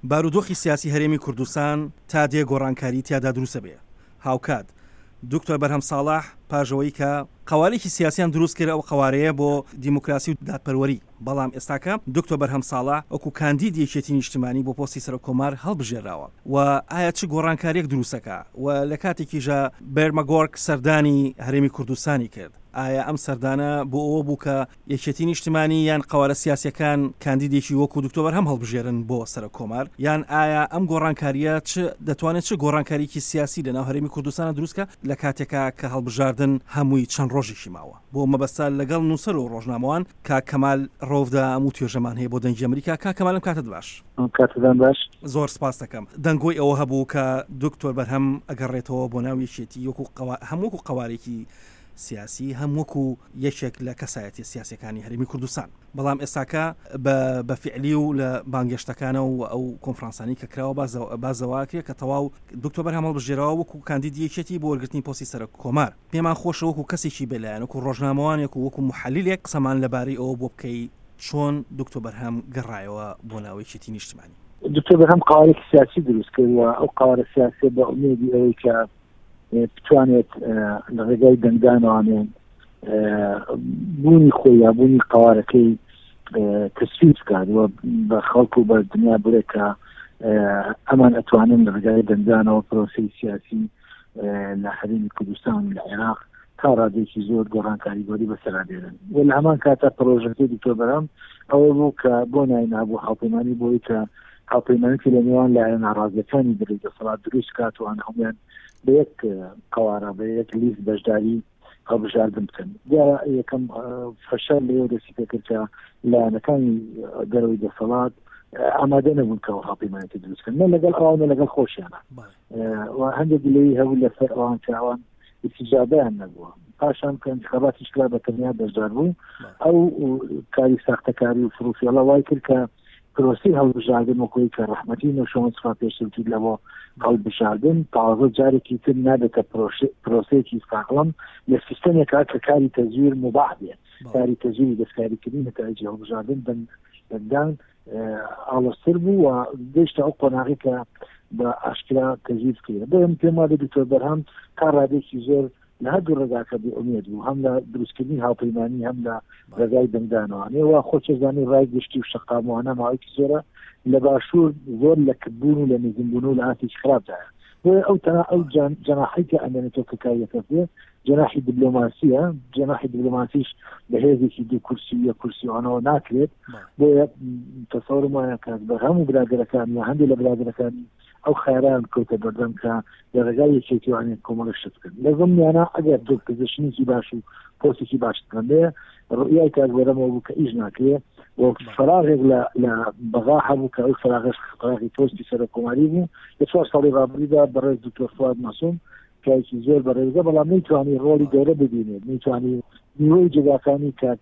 بارودۆخی سیاسی هەرێمی کوردستان تا دێ گۆڕانکاری تیادا دروستە بێ. هاوکات دکتۆر بەرهەم ساڵح پاژەوەی کە قوارێکی سیاسیان دروست کرد ئەو قوارەیە بۆ دیموکراسی و دادپەروەری، بەڵام ئێستاکە دکتۆر بەرهەم ساڵح وەکو کاندید یەکێتی نیشتیمانی بۆ پۆستی سەرۆکۆمار هەڵبژێراوە و ئایا چ گۆڕانکاریەک دروستەکە و لە کاتێکیژە بێرمەگۆرک سەردانی هەرێمی کوردستانی کرد. ئایا ئەم سەردانە بۆ ئەوە بوو کە یەکێتی نیشتیمانی یان قوارە سیاسیەکان کاندیدێکی وەکو دکتۆر بەرهەم هەڵبژێرن بۆ سەرۆکۆمار، یان ئایا ئەم گۆڕانکاریە دەتوانێت چه گۆڕانکاریکی سیاسی لەناو هەرێمی کوردستانە دروستکە لە کاتێکا کە هەڵبژاردن هەمووی چەند ڕۆژێکی ماوە بۆ مەبەستا لەگەڵ نووسەر و ڕۆژنامەوان کا کەمال ڕۆڤدا ئەموو توێژەمان هەیە بۆ دەنگی ئەمریکا. کا کەمالم کاتت باش. کاتتان باش. زۆر سپاس دەکەم. دەنگۆی ئەوە هەبوو کە دکتۆر بەرهەم ئەگەڕێتەوە بۆ ناو یەکێتی هەمووکو قوارێکی سیاسی هەمووەکو یەکێک لە کەسایەتی سیاسەکانی هەرێمی کوردستان، بەڵام ئێستاکە بە فعلی و لە بانگێشتەکانە و ئەو کۆنفرانسانی کە کراوە بازەواکرێت کە تەواو دکتۆر بەرهەم هەڵبژێراوە وەکو کاندیدی یەکێتی بۆ وەرگرتنی پۆستی سەرۆکۆمار. پێمان خۆشە وەکو کەسێکی بێلایەن وەکو ڕۆژنامەوانێک و وەکو محەلیلێک قسەمان لەبارەی ئەوە بۆ بکەی چۆن دکتۆر بەرهەم گەڕایەوە بۆ ناو یەکێتی نیشتیمانی. دکتۆر بەرهەم قوارێکی سیاسی دروست کردووە. ئەو قوارە سیاسی بە ئومێدی ئەوەی کە بتوانێت لە ڕێگای دەنگدانەوانێن بوونی خۆی یا بوونی قوارەکەی تەسویب بکات و بە خەڵک و بە دنیا بڵێت کە ئەمان ئەتوانن لە ڕێگای دەنگدانەوە پرۆسەی سیاسی لە هەرێمی کوردستان لە عێراق تا ڕادێکی زۆر گۆڕانکاریگەری بەسەرادێنن. و لە هەمان کاتە پرۆژەکەی دکتۆر بەرهەم ئەوە بوو کە بۆ ناینابوو هاوپەیمانی بۆی کە هاوپەیمانێکی لە نێوان لایەن ناڕازیەکانی دەسەڵات دروست کات و ئەوان هەمویان بە یەک قوارە بە یەک لیست بەشداری هەڵبژاردن بکەن. دیارە یەکەم فەشار لێوە دەستی پێ کرد کە لایەنەکانی دەرەوەی دەسەڵات ئامادە نەبوون کە هاوپەیمانێکی دروستکەن، نە لەگەڵ ئەوانە لەگەڵ خۆشیانە و هەندێک گلەیی هەبوو لەسەر ئەوان کە ئەوان استیجابەیان نەبووە. پاشان کە انتخاباتیش کرا بە تەنیا بەشدار بوو، ئەو کاری ساختەکاری و فروفیاڵە وای کرد کە پرۆسی هەڵبژاردن وەکوی کە ڕەحمەتی نەشۆن سفا پێشتر لەوە هەڵبژاردن تازە جارێکی تر نابێتە پرۆسەیەکی ساغڵەم لە سیستەمێکا کە کاری تەزویر مباح بێت، کاری تەزویری دەستکاریکردنی نەتایجی هەڵبژاردن دەنگدان ئاڵۆزتر بوو و گەیشتە ئەو قۆناغی کە بە ئاشکرا تەزویر کرد. بۆیە پێم وایە دکتۆر بەرهەم تا ڕادێکی زۆر لە هەردوو ڕێگاکە بێئومێد بوو، هەم لە دروستکردنی هاوپەیمانی هەم لە ڕێگای دەنگدانەوانێ و خۆچەزانی ڕای گشتی و شەقاموانە ماوەیەکی زۆرە لە باشوور زۆر لە کردبوون و لە نزیکبوون و لە ئاتێکی خراپدایە. بۆیە ئەو جەناحی کە ئەمێنێتەوە کە کاریەکە بێ جەناحی دیبلۆماسیە، جەناحی دیبلۆماسیش بە هێزێکی دوو کورسی و یەک کورسیوانەوە ناکرێت. بۆیە تەسەوڕم وایە کە بە هەموو برادەرەکان یا هەندێک لە برادەرەکانی ئەو خێران کەوتە بەردەم کە لە ڕێگای یەکێتیوانێت کۆمەڵە شت بکەن. لەگەڵ میانە ئەگەر دوو پزیشنێکی باش و پۆستێکی باش بکەن بێ ڕوئیای کارگەرەمەوە بوو کە ئیش ناکرێت و فراغێک لە بەغا هەبوو کە ئەو فراغش فراغی پۆستی سەرۆکۆماری بوو. لە 4 ساڵی ڕابردوودا بەڕێز دکتۆر فواد مەسووم کایکی زۆر بەڕێوزە، بەڵام نەیتوانی ڕۆڵی گەورە ببینێت، نەیتوانی نیوەی جێگاکانی کات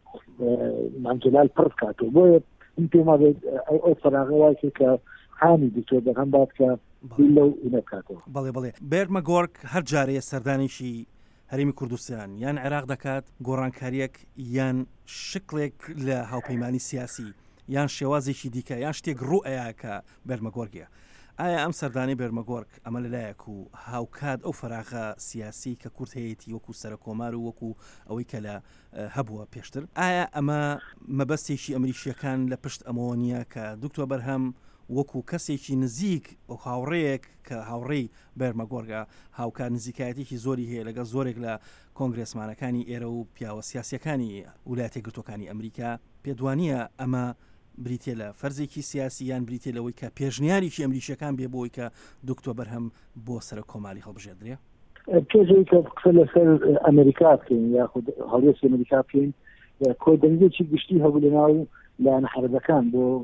مانجلال پڕ بکاتەوە. بۆیە پێم وایە ئەو فراغە وای کە هانی دکتۆر بەرهەم بات کە لەو نەکاتەوە. بەڵێ بێرمەگۆرک هەر جارەیە سەردانێکی هەرێمی کوردستان یان عێراق دەکات گۆڕانکاریەک یان شکلێک لە هاوپەیمانی سیاسی یان شێوازێکی دیکە یان شتێک ڕوئەیە کە بێرمەگۆرگە. ئایا ئەم سەردانی بێرمەگۆرک ئەمە لەلایەک و هاوکات ئەو فراغە سیاسی کە کورد هەیەی وەکو سەرۆکۆمار و وەکو ئەوەی کە لە هەبووە پێشتر، ئایا ئەمە مەبەستێکی ئەمریکیەکان لە پشت ئەمەوە نییە کە دکتۆر بەرهەم وەکو کەسێکی نزیک و هاوڕەیەک کە هاوڕێی بێرمەگۆرگە هاوکار نزیکایەتێکی زۆری هەیە لەگەڵ زۆرێک لە کۆنگرێسمانەکانی ئێرە و پیاوە سیاسیەکانی ویلایەتە یەکگرتووەکانی ئەمریکا، پێدوانیە ئەمە بریتێ لە فەرزێکی سیاسی یان بریتێ لەوەی کە پێشنیاریی ئەمریکیەکان بێ بۆی کە دکتۆر بەرهەم بۆ سەرۆکۆماری هەڵبژێردرێ؟ پێشەوەی کە قسە لەسەر ئەمریکا بکەین یاخود هەڵوێستی ئەمریکا بکەین، کۆدەنگێکی گشتی هەبوو لەناو لایەنە حربەکان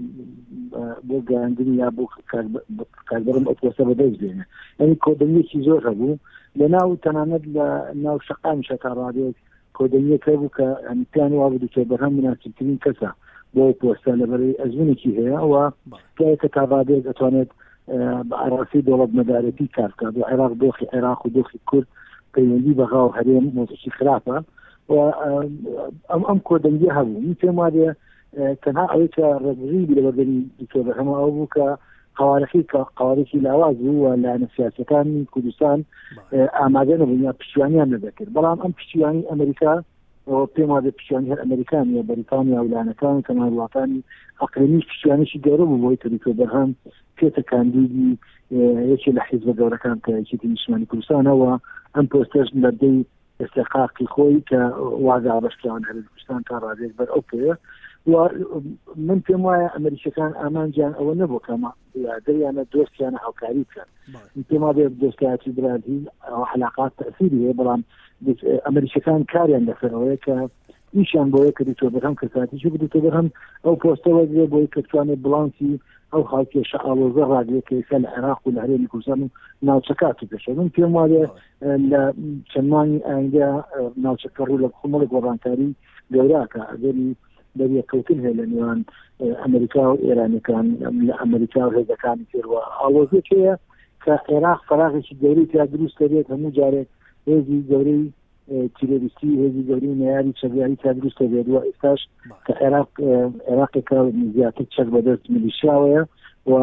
بۆ گەیاندنی یا بۆ کارگەرم ئۆتۆسە بەدەست بێنێ. یعنی کۆدەنگێکی زۆر هەبوو لەناو تەنانەت لە ناو شەقامیشە تا ڕادێک کۆدەنگێک هەبوو کە پێیان وا بوو دکتۆر بەرهەم مناسبترین کەسە بۆ پۆستە لەبەرەوەی ئەزمونێکی هەیە و کە تا ڕادێک دەتوانێت بە ئاراسی دەوڵەت مەدارەتی کار بکات. بۆ عێراق دۆخی عێراق و دۆخی کورد پەیوەندی بەغا و هەرێم مۆزێکی خراپە و ئەم کۆدەنگی هەبوو. پێم وایە تەنها ئەوەی کە ڕێگری لەبەردەمی دکتۆر بەرهەم ئەو بوو کە قوارێکی لاواز بوو و لایەنە سیاسەکانی کوردستان ئامادە نەبوون یا پشتیوانیان نەدەکرد بەڵام ئەم پشتیوانی ئەمریکا پێم وایە پشتیوانی هەر ئەمریکانیە بەریتانیا و لایەنەکان و کەنال وڵاتانی ئەقلیمی پشتیوانیشی گەورە بوو بۆی دکتۆر بەرهەم پێتە کاندیدی یەکێ لە حیزبە گەورەکان کە یەکێتی نیشتیمانی کوردستانەوە ئەم پۆستەش لە دەی استحقاقی خۆی کە واگا بەشکیان هەر کوردستان تا ڕادێک بەر ئەو پێ و من پێم وایە ئەمریکەکان ئامانجیان ئەوە نەبوو کەمە دەریانە دۆستیانە هاوکاری بکەن پێم وایە دۆستایەتی برادی علاقات تەسیری هەیە بەڵام ئەمریکەکان کاریان لەسەرەوەیە کە ئیشیان بۆیە کە دکتۆر بەرهەم کەساتیش دکتۆر بەرهەم ئەو پۆستەوە دێ بۆی کە بتوانێت بڵانسی ئەو خاڵکێشە ئاڵۆزە ڕادیەکەیسە لە عێراق و لە هەرێمی کوردستان و ناوچەکاتی پێشە من پێم وایە لە چەندمانی ئایندا ناوچەکە ڕوو لە کومەڵی گۆڕانکاری گەوراکە ئەگەری دەریەکەوتن هەیە لە نێوان ئەمریکا و ئێرانەکان لە ئەمریکا و هێزەکانی تێرەوە ئاڵۆزێکەیە کە عێراق فەراغێکی گەورەی تیا دروست دەبێت هەموو جارێک هێزی گەورەی تیرۆریستی هێزی گەورەی نەیاری چەکداری تا دروست دەبێت و ئێستاش کە عێراقێکە زیاتر چەک بەدەست میلیشیاوەیە و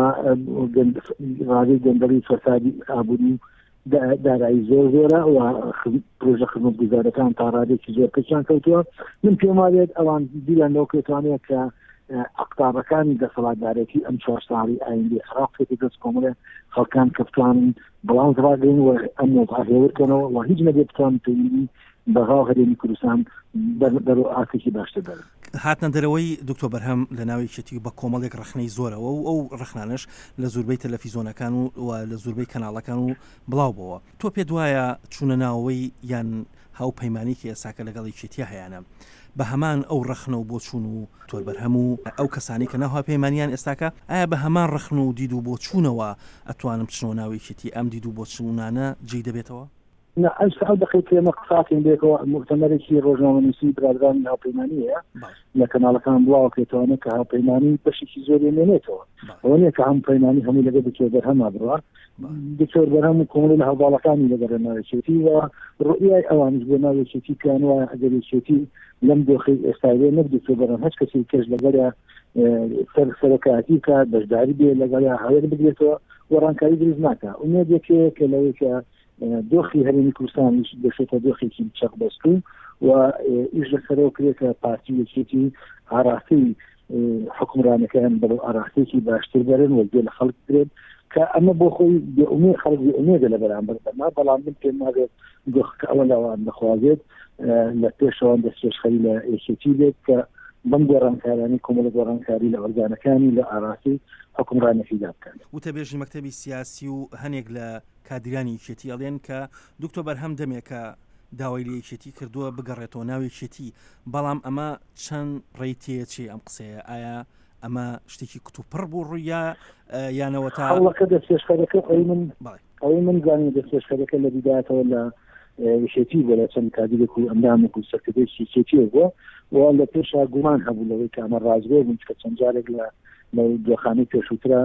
ڕادەی گەندەڵی فەسادی ئابووری دارایی زۆرە و پرۆژە خزمەتگوزارەکان تا ڕادێکی زۆر پێچیان کەوتووە من پێم وایێت ئەوان بیران لەو پێتوانێت کە ئەقتابەکانی دەسەڵاتدارێتی ئەم 4 ساڵی ئایندی عێراق پێی دەست کۆمەڵێ خەڵکان کە بتوانن بەڵام ڕاگەین و ئەم هێورکەنەوە و هیچ نەبێت بتوان پەیوەندی بەغاو هەرێمی کوردستان بەرەو ئاسێکی باشتر بەرن هاتنە دەرەوەی دکتۆر بەرهەم لە ناوێکێتی بە کۆمەڵێک ڕخنەی زۆرەوە و ئەو ڕخنانش لە زۆربەی تەلەڤیزۆنەکان و لە زۆربەی کەناڵەکان و بڵاو بووە تۆ پێ دوایە چوونە ناوەوەی یان هاوپەیمانێکی ئێساکە لەگەڵ یەکێتیە هەیەە بە هەمان ئەو ڕخنە و بۆ چوون و تۆر بەرهەم و ئەو کەسانی کە ناوها پەیمانیان ئێستاکە ئایا بە هەمان ڕخن و دید و بۆ چوونەوە ئەتوانم بچنەوە ناوێکێتی ئەم دید و بۆ چوونانە جێی دەبێتەوە ئەو دقیقە ئێمە قساکەین بێتەوە مؤتەمەرێکی ڕۆژنامەنووسی برادرانی هاوپەیمانیە لە کەناڵەکان بڵاو پێێتوانە کە هاوپەیمانی بەشێکی زۆری مێنێتەوە ئەوە نیە کە هەمپەیمانی هەموو لەگە دکتۆر بەرهەم بڕوە دکتۆر بەرهەم و کۆمەڵی لە هەواڵەکانی لەگەڕ ناوێکێتی و ڕوئیای ئەوانش بۆ ناوێکێتی پیان وایە ئەگەرێکێتی لەم دۆخی ئێستاوێ نەک دکتۆر بەرهەم هەچ کەسی کەس لەگەرە سەرکاتی کە بەشداری بێ لەگەڵ هاوێر بگرێتەوە و ڕانکاری دروست ناکە ئومێدێکەیە کە لەوەی کە دۆخی هەرێمی کوردستان دەشێتە دۆخێکی چەق بەستوو و ئیش لەسەرەوە کرێتە پارتی یەکێتی ئاراستەی حکومرانەکان بەرەو ئاراستێکی باشتر بەرن و گوێ لە خەڵک درێن کە ئەمە بۆ خۆی بێئومێد خەڵک بێئومێدە لە بەرامبەر بەما بەڵام من پێم ناگێت دۆخەکە ئەوە لەوان دەخوازێت لە پێشەوە دەستێشخەری لە یەکێتی بێت کە بەم گۆڕانکارانی کۆمەڵە گۆڕانکاری لە ئۆرگانەکانی لە ئاراستی حکومرانێکی دابکەن وتەبێژی مەکتەبی سیاسی و هەنێک لە کادرانی یەکێتی ئەڵێن کە دکتۆر بەرهەم دەمێکە داوای لە یەکێتی کردووە بگەڕێتەوە ناو یەکێتی بەڵام ئەمە چەند ڕێیتێکی ئەم قسەیە ئایا ئەمە شتێکی کتوپڕ بوو ڕوویە یانەوە تا هەوڵەکە دەستێشخەرەکە ئەوەی من زانانی دەستێشخەرەکە لە بیدایەتەوە لە یەکێتی بۆ لە چەند کادرێک و ئەندامێک و سەرکردەی یەکێتیە بووە و لە پێشا گومان هەبوو لەوەی کە ئەمە ڕازگۆ بوون کە چەند جارێک لە دۆخانەی پێشووترا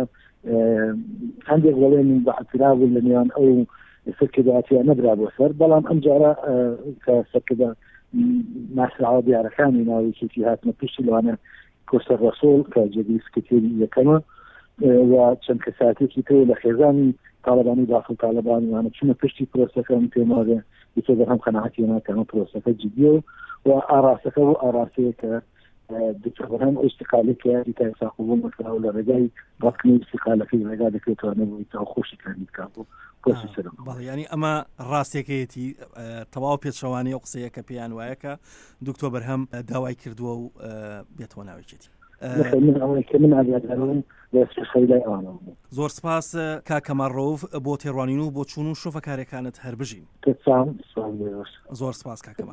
هەندێک وەڵێن بەعترا بوون لە نێوان ئەو سەرکردایەتیە نەبرا بۆ سەر بەڵام ئەم جارە کە سەرکردە ماسراوە دیارەکانی ناو یەکێتی هاتنە پشتی لەوانە کۆستە ڕەسۆڵ کە جێگەی سکرتێری یەکەمە و چەند کەساتێکی تر لە خێزانی تاالبانی داخل تاالبانیانە چونە پشتی پرۆسەکەم پێماگە یتۆ هەم قەناعەتی ناکەمە پرۆسەکە جدیە و ئاراسەکە و ئاراسەیە کە دکتۆر بەرهەم ئیستیقالێکی تا ساقوبوو مەکراوە لە ڕێگای ڕەتکنی ئیستیقالەکەی ڕێگا دەکرێتەوە نەبووی تا خۆشیکانی بکات بوو ینی ئەمە ڕاستێکەیەتی تەواو پێچەوانی ئەو قسەیە کە پێیان وایە کە دکتۆر بەرهەم داوای کردووە و بێتەوە ناوێکێتی زۆر سپاس کاکەمەڕۆڤ بۆ تێڕوانین و بۆ چوون و شۆفەکارەکانت هەر بژین زۆر سپاس کاکەمە